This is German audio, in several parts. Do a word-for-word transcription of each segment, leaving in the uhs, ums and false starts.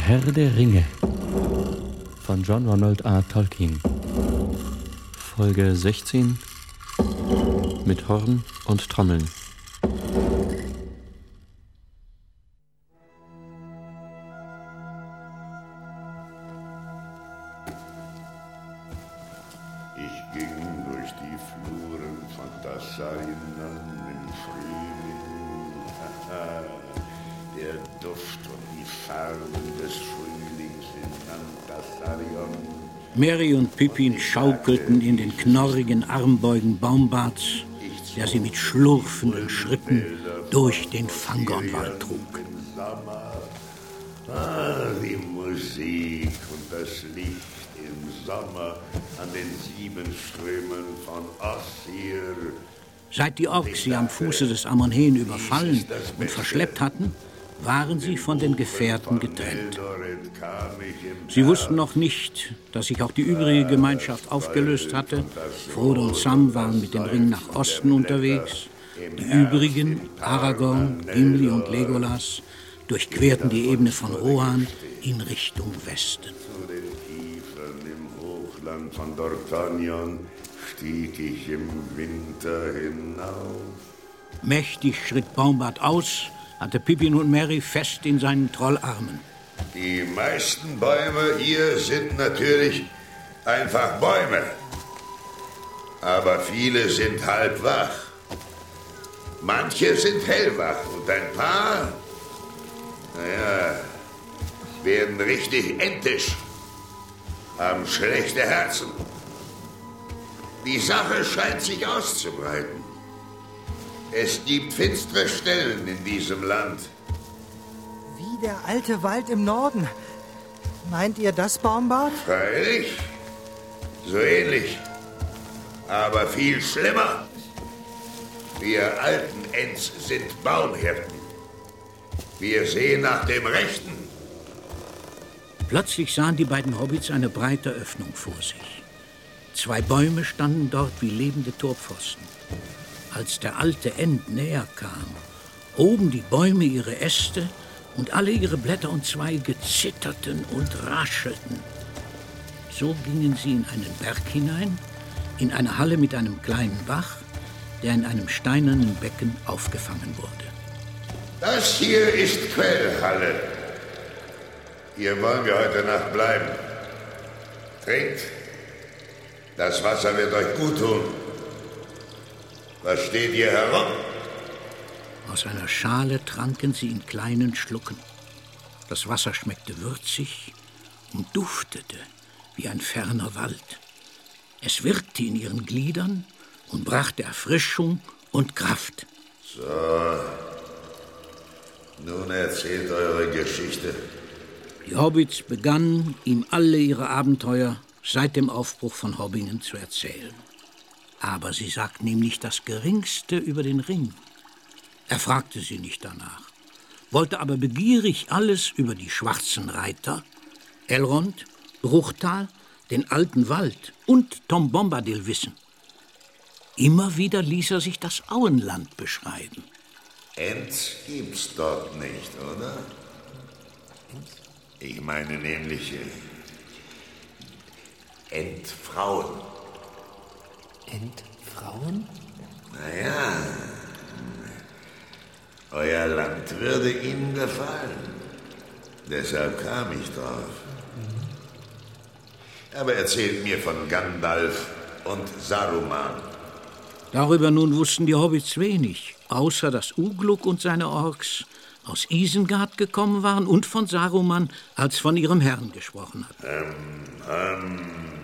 Herr der Ringe von John Ronald R. Tolkien. Folge sechzehn mit Horn und Trommeln. Ich ging durch die Fluren von Dassarinan im Frühling. Der Duft und die Farben des Frühlings in Antassarion. Merry und Pippin schaukelten in den knorrigen Armbeugen Baumbarts, der sie mit schlurfenden Schritten durch den Fangornwald trug. Ah, die Musik und das Licht im Sommer an den sieben Strömen von Ossir. Seit die Orks sie am Fuße des Amonheen überfallen und verschleppt hatten, waren sie von den Gefährten getrennt. Sie wussten noch nicht, dass sich auch die übrige Gemeinschaft aufgelöst hatte. Frodo und Sam waren mit dem Ring nach Osten unterwegs. Die übrigen, Aragorn, Gimli und Legolas, durchquerten die Ebene von Rohan in Richtung Westen. Zu den Kiefern im Hochland von Dorthonion stieg ich im Winter hinauf. Mächtig schritt Baumbart aus, hatte Pippin und Merry fest in seinen Trollarmen. Die meisten Bäume hier sind natürlich einfach Bäume. Aber viele sind halb wach. Manche sind hellwach und ein paar, naja, werden richtig entisch, haben schlechte Herzen. Die Sache scheint sich auszubreiten. Es gibt finstere Stellen in diesem Land. Wie der alte Wald im Norden. Meint ihr das, Baumbart? Freilich, so ähnlich, aber viel schlimmer. Wir alten Ents sind Baumhirten. Wir sehen nach dem Rechten. Plötzlich sahen die beiden Hobbits eine breite Öffnung vor sich. Zwei Bäume standen dort wie lebende Torpfosten. Als der alte Ent näher kam, hoben die Bäume ihre Äste und alle ihre Blätter und Zweige zitterten und raschelten. So gingen sie in einen Berg hinein, in eine Halle mit einem kleinen Bach, der in einem steinernen Becken aufgefangen wurde. Das hier ist Quellhalle. Hier wollen wir heute Nacht bleiben. Trinkt. Das Wasser wird euch gut tun. Was steht hier herum? Aus einer Schale tranken sie in kleinen Schlucken. Das Wasser schmeckte würzig und duftete wie ein ferner Wald. Es wirkte in ihren Gliedern und brachte Erfrischung und Kraft. So, nun erzählt eure Geschichte. Die Hobbits begannen, ihm alle ihre Abenteuer seit dem Aufbruch von Hobbingen zu erzählen. Aber sie sagten ihm nicht das Geringste über den Ring. Er fragte sie nicht danach, wollte aber begierig alles über die schwarzen Reiter, Elrond, Bruchtal, den alten Wald und Tom Bombadil wissen. Immer wieder ließ er sich das Auenland beschreiben. Ents gibt's dort nicht, oder? Ich meine nämlich Entfrauen. Entfrauen? Naja, euer Land würde ihnen gefallen. Deshalb kam ich drauf. Aber erzählt mir von Gandalf und Saruman. Darüber nun wussten die Hobbits wenig, außer dass Ugluk und seine Orks aus Isengard gekommen waren und von Saruman als von ihrem Herrn gesprochen hatten. Ähm, ähm,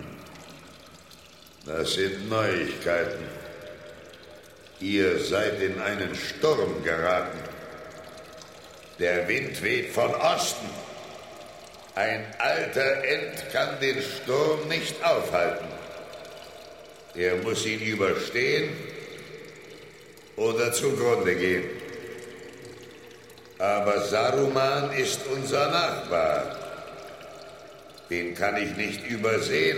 das sind Neuigkeiten. Ihr seid in einen Sturm geraten. Der Wind weht von Osten. Ein alter Ent kann den Sturm nicht aufhalten. Er muss ihn überstehen oder zugrunde gehen. Aber Saruman ist unser Nachbar. Den kann ich nicht übersehen.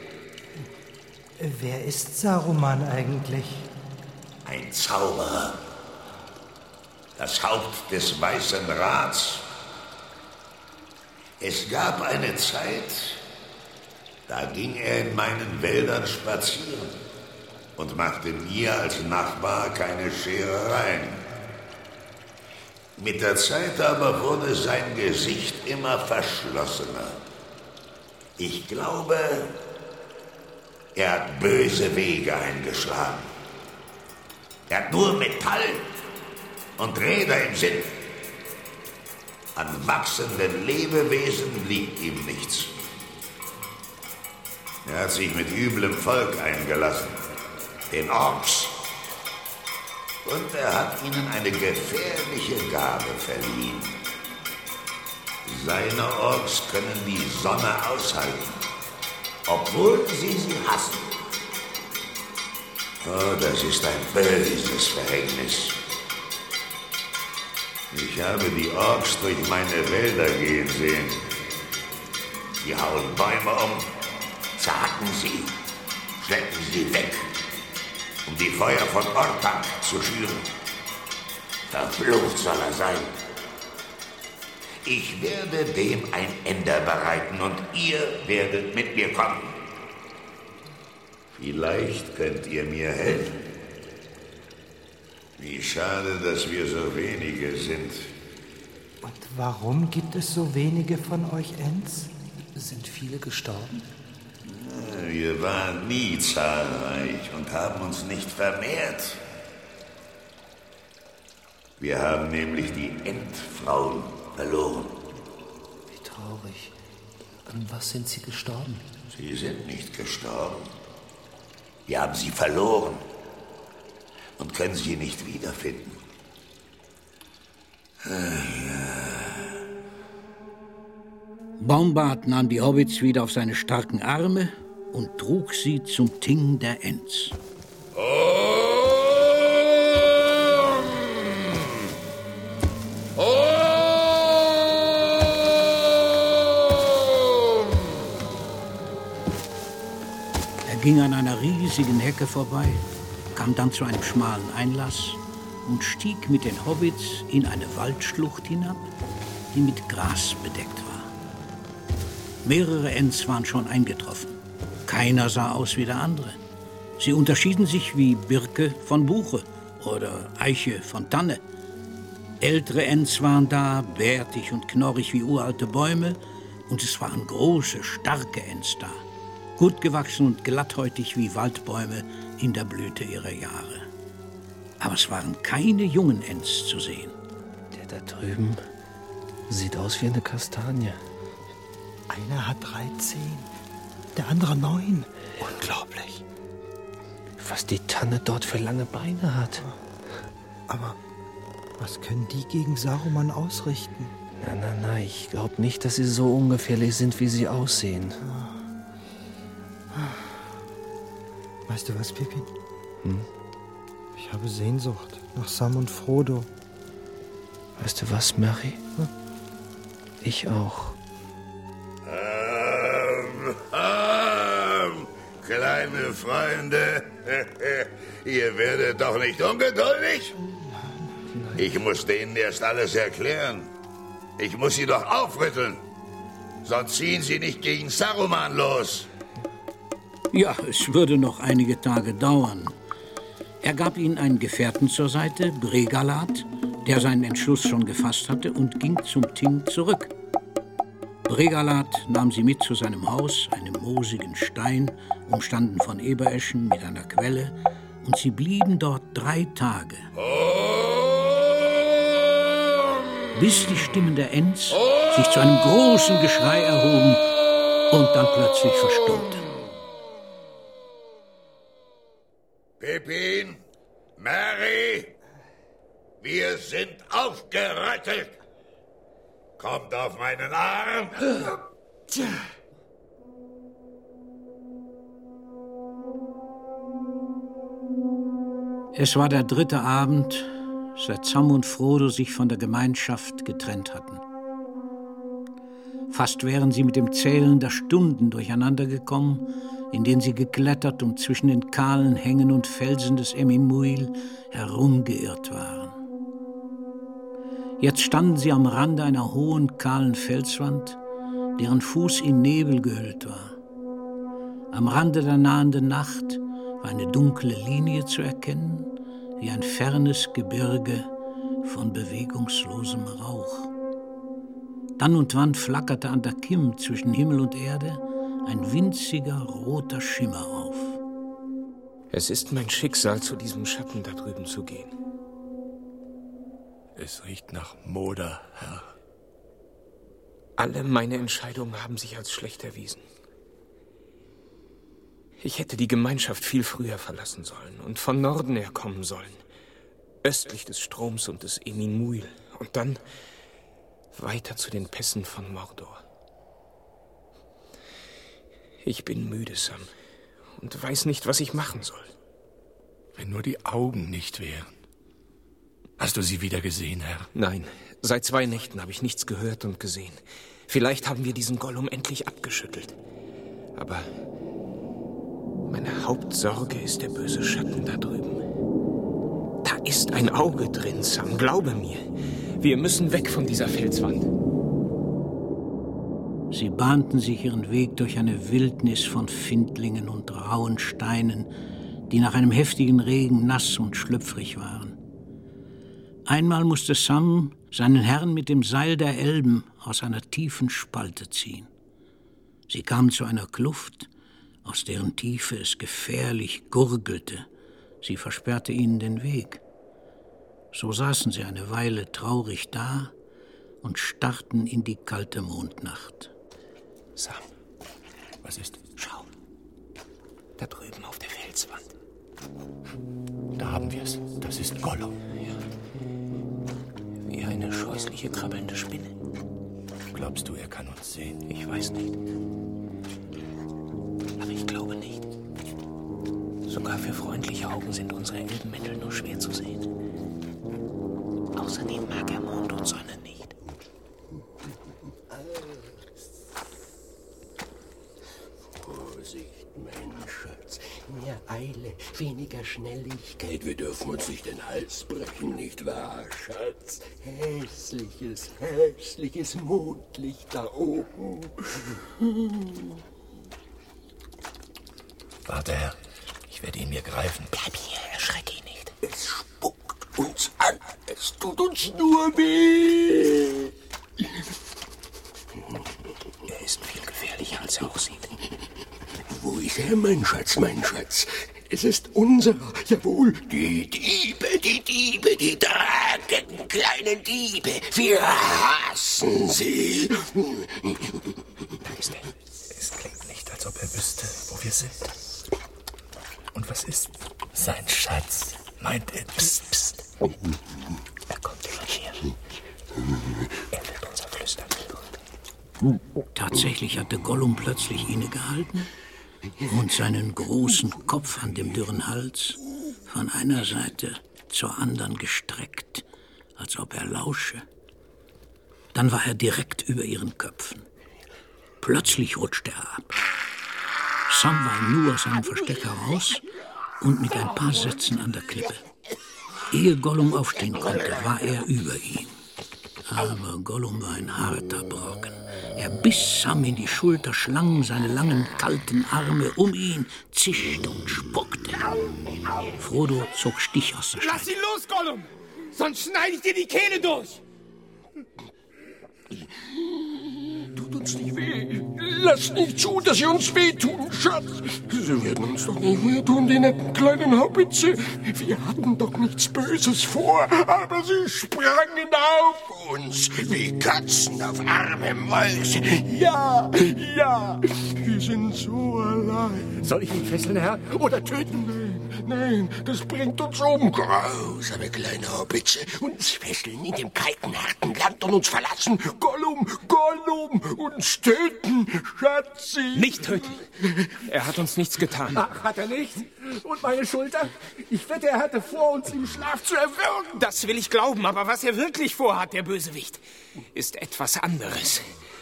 Wer ist Saruman eigentlich? Ein Zauberer. Das Haupt des Weißen Rats. Es gab eine Zeit, da ging er in meinen Wäldern spazieren und machte mir als Nachbar keine Scherereien. Mit der Zeit aber wurde sein Gesicht immer verschlossener. Ich glaube, er hat böse Wege eingeschlagen. Er hat nur Metall und Räder im Sinn. An wachsenden Lebewesen liegt ihm nichts. Er hat sich mit üblem Volk eingelassen, den Orks. Und er hat ihnen eine gefährliche Gabe verliehen. Seine Orks können die Sonne aushalten, obwohl sie sie hassen. Oh, das ist ein böses Verhängnis. Ich habe die Orks durch meine Wälder gehen sehen. Sie hauen Bäume um, zerhacken sie, schleppen sie weg, um die Feuer von Orthanc zu schüren. Verflucht soll er sein. Ich werde dem ein Ende bereiten und ihr werdet mit mir kommen. Vielleicht könnt ihr mir helfen. Wie schade, dass wir so wenige sind. Und warum gibt es so wenige von euch Ents? Sind viele gestorben? Wir waren nie zahlreich und haben uns nicht vermehrt. Wir haben nämlich die Entfrauen verloren. Wie traurig. An was sind sie gestorben? Sie sind nicht gestorben. Wir haben sie verloren und können sie nicht wiederfinden. Baumbart nahm die Hobbits wieder auf seine starken Arme und trug sie zum Ting der Ents. Er ging an einer riesigen Hecke vorbei, kam dann zu einem schmalen Einlass und stieg mit den Hobbits in eine Waldschlucht hinab, die mit Gras bedeckt war. Mehrere Ents waren schon eingetroffen. Keiner sah aus wie der andere. Sie unterschieden sich wie Birke von Buche oder Eiche von Tanne. Ältere Ents waren da, bärtig und knorrig wie uralte Bäume, und es waren große, starke Ents da, gut gewachsen und glatthäutig wie Waldbäume in der Blüte ihrer Jahre. Aber es waren keine jungen Ents zu sehen. Der da drüben sieht aus wie eine Kastanie. Einer hat drei Zehen, der andere neun. Unglaublich. Was die Tanne dort für lange Beine hat. Aber was können die gegen Saruman ausrichten? Na, na, na, ich glaube nicht, dass sie so ungefährlich sind, wie sie aussehen. Weißt du was, Pippin? Hm? Ich habe Sehnsucht nach Sam und Frodo. Weißt du was, Merry? Hm? Ich auch. Ähm, ähm, kleine Freunde, ihr werdet doch nicht ungeduldig? Ich muss denen erst alles erklären. Ich muss sie doch aufrütteln. Sonst ziehen sie nicht gegen Saruman los. Ja, es würde noch einige Tage dauern. Er gab ihnen einen Gefährten zur Seite, Bregalat, der seinen Entschluss schon gefasst hatte, und ging zum Ting zurück. Bregalat nahm sie mit zu seinem Haus, einem moosigen Stein, umstanden von Ebereschen mit einer Quelle, und sie blieben dort drei Tage. Bis die Stimmen der Ents sich zu einem großen Geschrei erhoben und dann plötzlich verstummten. Pippin, Merry, wir sind aufgerüttelt. Kommt auf meinen Arm. Es war der dritte Abend, seit Sam und Frodo sich von der Gemeinschaft getrennt hatten. Fast wären sie mit dem Zählen der Stunden durcheinander gekommen, in denen sie geklettert und zwischen den kahlen Hängen und Felsen des Emyn-Muil herumgeirrt waren. Jetzt standen sie am Rande einer hohen, kahlen Felswand, deren Fuß in Nebel gehüllt war. Am Rande der nahenden Nacht war eine dunkle Linie zu erkennen, wie ein fernes Gebirge von bewegungslosem Rauch. Dann und wann flackerte an der Kim zwischen Himmel und Erde ein winziger roter Schimmer auf. Es ist mein Schicksal, zu diesem Schatten da drüben zu gehen. Es riecht nach Moder, Herr. Alle meine Entscheidungen haben sich als schlecht erwiesen. Ich hätte die Gemeinschaft viel früher verlassen sollen und von Norden her kommen sollen. Östlich des Stroms und des Emin Muil. Und dann weiter zu den Pässen von Mordor. Ich bin müde, Sam, und weiß nicht, was ich machen soll. Wenn nur die Augen nicht wären. Hast du sie wieder gesehen, Herr? Nein, seit zwei Nächten habe ich nichts gehört und gesehen. Vielleicht haben wir diesen Gollum endlich abgeschüttelt. Aber meine Hauptsorge ist der böse Schatten da drüben. Da ist ein Auge drin, Sam, glaube mir. Wir müssen weg von dieser Felswand. Sie bahnten sich ihren Weg durch eine Wildnis von Findlingen und rauen Steinen, die nach einem heftigen Regen nass und schlüpfrig waren. Einmal musste Sam seinen Herrn mit dem Seil der Elben aus einer tiefen Spalte ziehen. Sie kamen zu einer Kluft, aus deren Tiefe es gefährlich gurgelte. Sie versperrte ihnen den Weg. So saßen sie eine Weile traurig da und starrten in die kalte Mondnacht. Sam, was ist? Schau, da drüben auf der Felswand. Da haben wir es. Das ist Gollum. Ja. Wie eine scheußliche, krabbelnde Spinne. Glaubst du, er kann uns sehen? Ich weiß nicht. Aber ich glaube nicht. Sogar für freundliche Augen sind unsere Elbenmittel nur schwer zu sehen. Außerdem mag er Mond und Sonne nicht. Vorsicht, mein Schatz. Mehr Eile, weniger Schnelligkeit. Wir dürfen uns nicht den Hals brechen, nicht wahr, Schatz? Hässliches, hässliches Mondlicht da oben. Warte, Herr. Ich werde ihn mir greifen. Bleib hier, erschreck ihn nicht. Es spuckt uns an. Es tut uns nur weh. Er ist viel gefährlicher, als er aussieht. Wo ist er, mein Schatz, mein Schatz? Es ist unserer, jawohl. Die Diebe, die Diebe, die dragenden kleinen Diebe. Wir hassen sie. Da ist er. Es klingt nicht, als ob er wüsste, wo wir sind. Und was ist sein Schatz? Meint er? Psst, psst. Er kommt schon her. Er wird unser Flüstern hören. Tatsächlich hatte Gollum plötzlich innegehalten und seinen großen Kopf an dem dürren Hals von einer Seite zur anderen gestreckt, als ob er lausche. Dann war er direkt über ihren Köpfen. Plötzlich rutschte er ab. Sam war nur aus seinem Versteck heraus und mit ein paar Sätzen an der Klippe. Ehe Gollum aufstehen konnte, war er über ihm. Aber Gollum war ein harter Brocken. Er biss Sam in die Schulter, schlang seine langen, kalten Arme um ihn, zischte und spuckte. Frodo zog Stich aus der Scheide. Lass ihn los, Gollum! Sonst schneide ich dir die Kehle durch! Tut uns nicht weh. Lass nicht zu, dass sie uns wehtun, Schatz. Sie werden uns doch nicht wehtun, die netten kleinen Hobbitze. Wir hatten doch nichts Böses vor, aber sie sprangen auf uns wie Katzen auf arme Mäuse. Ja, ja, wir sind so allein. Soll ich ihn fesseln, Herr, oder töten? Nein, nein, das bringt uns um. Grausame kleine Hobbitze. Uns fesseln in dem kalten, harten Land und uns verlassen. Gollum, Gollum, uns töten, Schatzi. Nicht töten. Er hat uns nichts getan. Ach, hat er nicht? Und meine Schulter? Ich wette, er hatte vor, uns im Schlaf zu erwürgen. Das will ich glauben, aber was er wirklich vorhat, der Bösewicht, ist etwas anderes.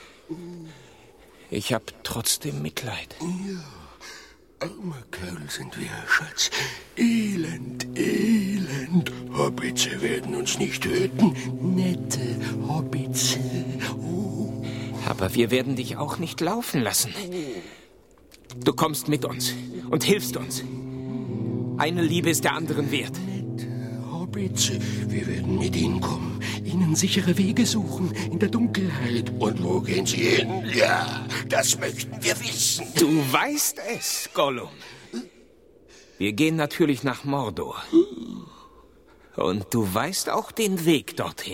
Ich hab trotzdem Mitleid. Ja, armer Kerl sind wir, Schatz. Elend, elend. Hobbitze werden uns nicht töten. Nette Hobbitze. Oh. Aber wir werden dich auch nicht laufen lassen. Du kommst mit uns und hilfst uns. Eine Liebe ist der anderen wert. Hobbits, wir werden mit Ihnen kommen, Ihnen sichere Wege suchen in der Dunkelheit. Und wo gehen Sie hin? Ja, das möchten wir wissen. Du weißt es, Gollum. Wir gehen natürlich nach Mordor. Und du weißt auch den Weg dorthin.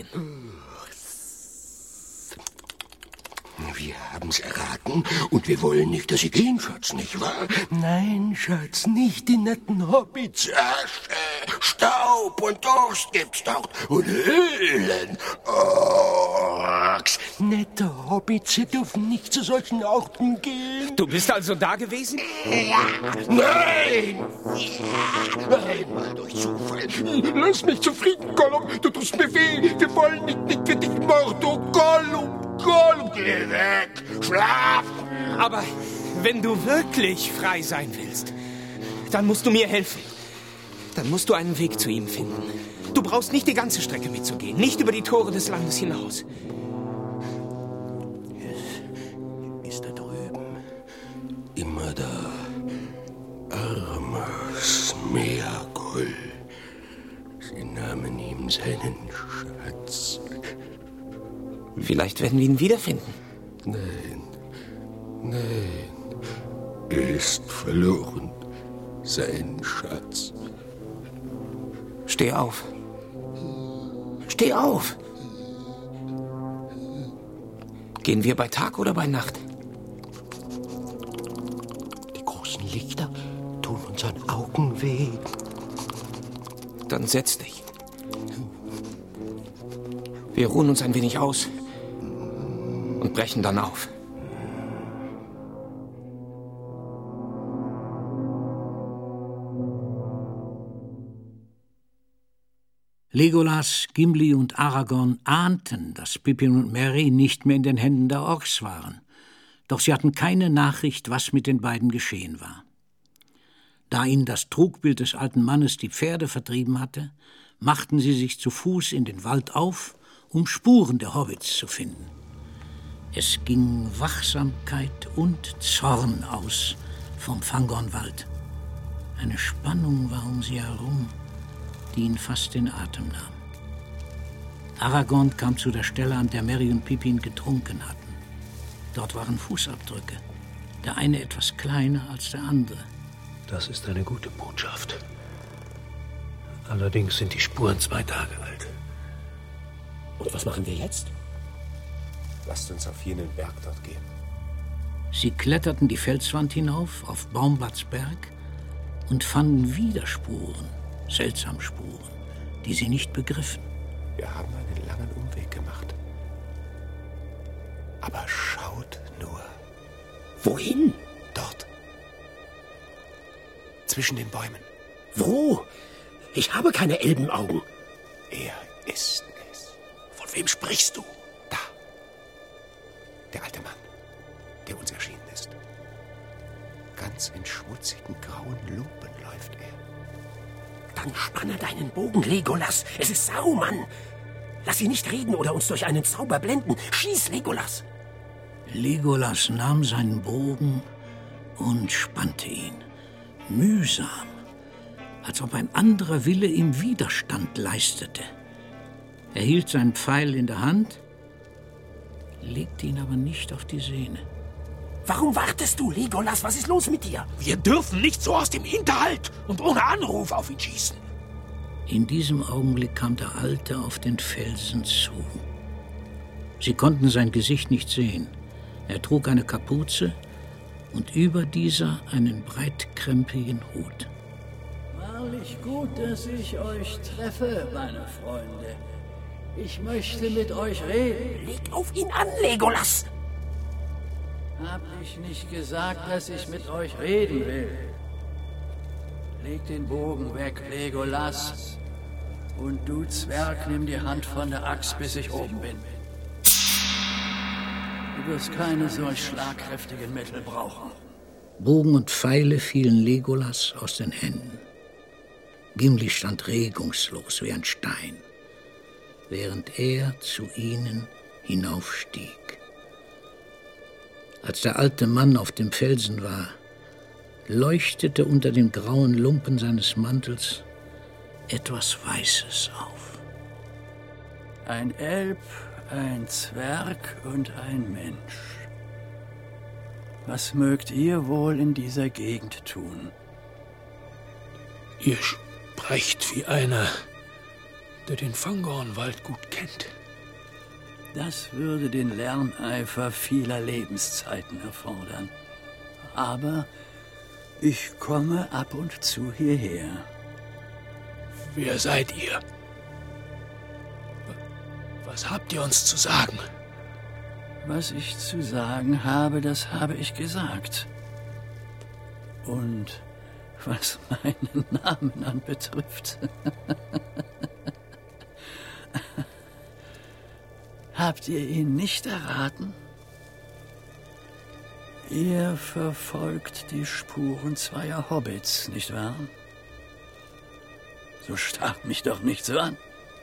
Wir haben's erraten und wir wollen nicht, dass Sie gehen, Schatz, nicht wahr? Nein, Schatz, nicht die netten Hobbits. Asche, Staub und Durst gibt's dort und Höhlen. Orks. Nette Hobbits dürfen nicht zu solchen Orten gehen. Du bist also da gewesen? Ja. Nein! Ja. Einmal durch Zufall. Lass mich zufrieden, Gollum. Du tust mir weh. Wir wollen nicht, nicht für dich Mordor, Gollum. Gollum, geh weg! Schlaf! Aber wenn du wirklich frei sein willst, dann musst du mir helfen. Dann musst du einen Weg zu ihm finden. Du brauchst nicht die ganze Strecke mitzugehen, nicht über die Tore des Landes hinaus. Es ist da drüben. Immer da. Armer Smeagol. Sie nahmen ihm seinen Schatz. Vielleicht werden wir ihn wiederfinden. Nein, nein. Er ist verloren. Sein Schatz. Steh auf. Steh auf. Gehen wir bei Tag oder bei Nacht? Die großen Lichter tun unseren Augen weh. Dann setz dich. Wir ruhen uns ein wenig aus und brechen dann auf. Legolas, Gimli und Aragorn ahnten, dass Pippin und Merry nicht mehr in den Händen der Orks waren. Doch sie hatten keine Nachricht, was mit den beiden geschehen war. Da ihnen das Trugbild des alten Mannes die Pferde vertrieben hatte, machten sie sich zu Fuß in den Wald auf, um Spuren der Hobbits zu finden. Es ging Wachsamkeit und Zorn aus vom Fangornwald. Eine Spannung war um sie herum, die ihn fast den Atem nahm. Aragorn kam zu der Stelle, an der Merry und Pippin getrunken hatten. Dort waren Fußabdrücke, der eine etwas kleiner als der andere. Das ist eine gute Botschaft. Allerdings sind die Spuren zwei Tage alt. Und was machen wir jetzt? Lasst uns auf jenen Berg dort gehen. Sie kletterten die Felswand hinauf, auf Baumblatts Berg, und fanden wieder Spuren, seltsame Spuren, die sie nicht begriffen. Wir haben einen langen Umweg gemacht. Aber schaut nur. Wohin? Dort. Zwischen den Bäumen. Wo? Ich habe keine Elbenaugen. Er ist es. Von wem sprichst du? Da. Der alte Mann, der uns erschienen ist. Ganz in schmutzigen, grauen Lumpen läuft er. Dann spanne deinen Bogen, Legolas. Es ist Saruman. Lass ihn nicht reden oder uns durch einen Zauber blenden. Schieß, Legolas. Legolas nahm seinen Bogen und spannte ihn. Mühsam, als ob ein anderer Wille ihm Widerstand leistete. Er hielt seinen Pfeil in der Hand, legte ihn aber nicht auf die Sehne. Warum wartest du, Legolas? Was ist los mit dir? Wir dürfen nicht so aus dem Hinterhalt und ohne Anruf auf ihn schießen. In diesem Augenblick kam der Alte auf den Felsen zu. Sie konnten sein Gesicht nicht sehen. Er trug eine Kapuze und über dieser einen breitkrempigen Hut. Wahrlich gut, dass ich euch treffe, meine Freunde. Ich möchte mit euch reden. Leg auf ihn an, Legolas! Hab ich nicht gesagt, dass ich mit euch reden will? Leg den Bogen weg, Legolas. Und du, Zwerg, nimm die Hand von der Axt, bis ich oben bin. Du wirst keine solch schlagkräftigen Mittel brauchen. Bogen und Pfeile fielen Legolas aus den Händen. Gimli stand regungslos wie ein Stein, während er zu ihnen hinaufstieg. Als der alte Mann auf dem Felsen war, leuchtete unter den grauen Lumpen seines Mantels etwas Weißes auf. Ein Elb, ein Zwerg und ein Mensch. Was mögt ihr wohl in dieser Gegend tun? Ihr sprecht wie einer, der den Fangornwald gut kennt. Das würde den Lerneifer vieler Lebenszeiten erfordern. Aber ich komme ab und zu hierher. Wer seid ihr? Was habt ihr uns zu sagen? Was ich zu sagen habe, das habe ich gesagt. Und was meinen Namen anbetrifft, habt ihr ihn nicht erraten? Ihr verfolgt die Spuren zweier Hobbits, nicht wahr? So starrt mich doch nicht so an.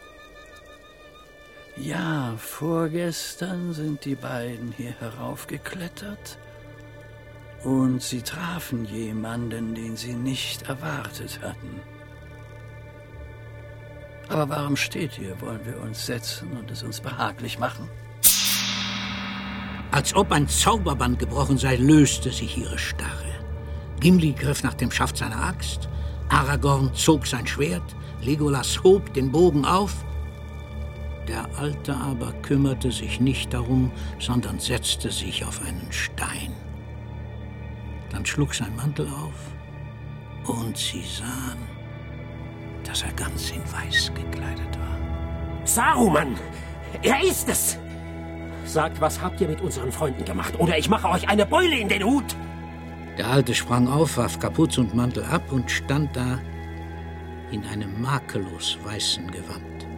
Ja, vorgestern sind die beiden hier heraufgeklettert und sie trafen jemanden, den sie nicht erwartet hatten. Aber warum steht ihr? Wollen wir uns setzen und es uns behaglich machen? Als ob ein Zauberband gebrochen sei, löste sich ihre Starre. Gimli griff nach dem Schaft seiner Axt, Aragorn zog sein Schwert, Legolas hob den Bogen auf. Der Alte aber kümmerte sich nicht darum, sondern setzte sich auf einen Stein. Dann schlug sein Mantel auf und sie sahen, dass er ganz in Weiß gekleidet war. Saruman! Er ist es! Sagt, was habt ihr mit unseren Freunden gemacht? Oder ich mache euch eine Beule in den Hut! Der Alte sprang auf, warf Kapuze und Mantel ab und stand da in einem makellos weißen Gewand.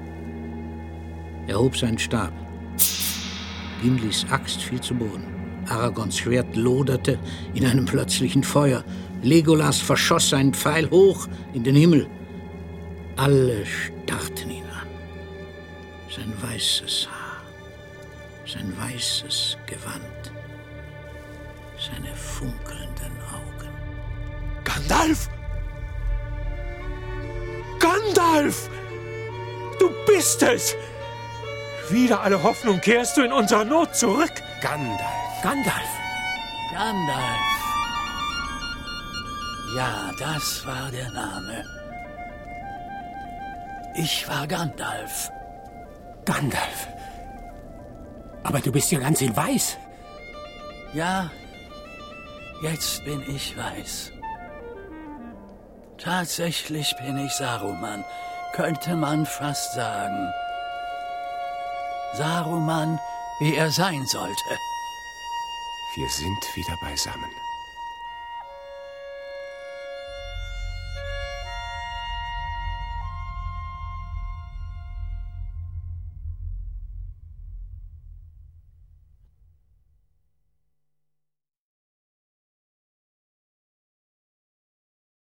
Er hob seinen Stab. Gimlis Axt fiel zu Boden. Aragorns Schwert loderte in einem plötzlichen Feuer. Legolas verschoss seinen Pfeil hoch in den Himmel. Alle starrten ihn an. Sein weißes Haar, sein weißes Gewand, seine funkelnden Augen. Gandalf! Gandalf! Du bist es! Wieder alle Hoffnung kehrst du in unserer Not zurück. Gandalf! Gandalf! Gandalf! Ja, das war der Name. Ich war Gandalf. Gandalf? Aber du bist ja ganz in Weiß. Ja, jetzt bin ich weiß. Tatsächlich bin ich Saruman, könnte man fast sagen. Saruman, wie er sein sollte. Wir sind wieder beisammen.